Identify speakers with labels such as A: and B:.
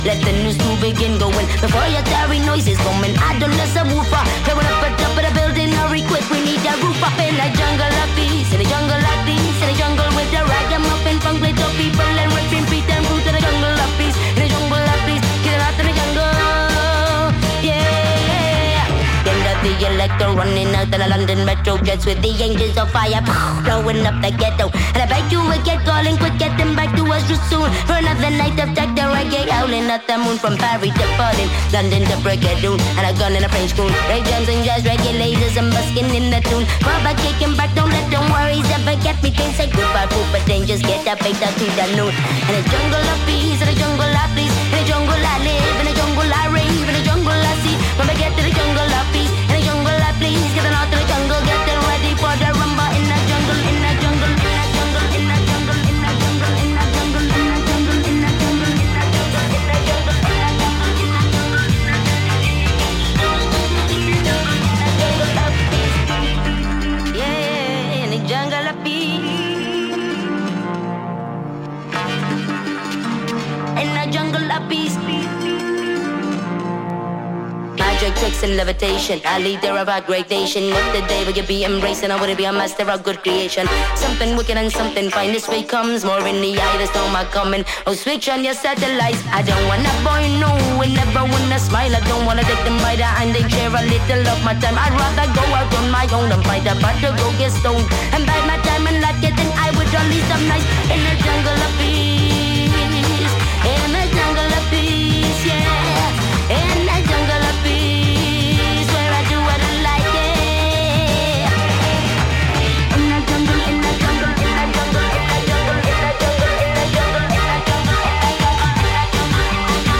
A: Let the news to begin going. Before your tarry noises coming, I don't let some woofer. Clearing up at top of the building, hurry quick, we need a roof up in the jungle of peace. In the jungle of peace, in the jungle with the ragamuffin funk with the people and ripping feet and root in the jungle of peace. In the jungle of peace, get out of the jungle. Yeah. End of the electro running out of the London metro jets with the angels of fire blowing up the ghetto. And I bet you will get calling quick, get them back to us real soon. For another night of tech, the reggae howling at the moon. From Paris to Berlin, London to Brigadoon. And a gun in a French coon. Ray Jams and jazz regulators and busking in the tune. Call back, kicking back, don't let them worries ever get me. Can't say goodbye, food, but then just get up, bait up to the noon. And the jungle of peace, in the jungle I please. In the jungle I live, in the jungle I rave, in the jungle I see. When we get to the jungle of peace, in the jungle I please. Get out to the jungle, get them ready for the rumba. In the jungle, in the jungle, in the jungle, in the jungle, in the jungle, in the jungle, in the jungle, in the jungle, in the jungle, in the jungle, in the jungle, yeah, in the jungle of peace. In the jungle of peace. Magic tricks and levitation, a leader of our great nation. What the day will you be embracing? Or would it be a master of good creation? Something wicked and something fine. This way comes more in the eye. There's no more coming. Oh, switch on your satellites. I don't wanna boy, no. I never wanna smile. I don't wanna take them by the hand and share a little of my time. I'd rather go out on my own and find a battle, go get stoned. And by my time and not getting I would release some nice in the jungle of peace.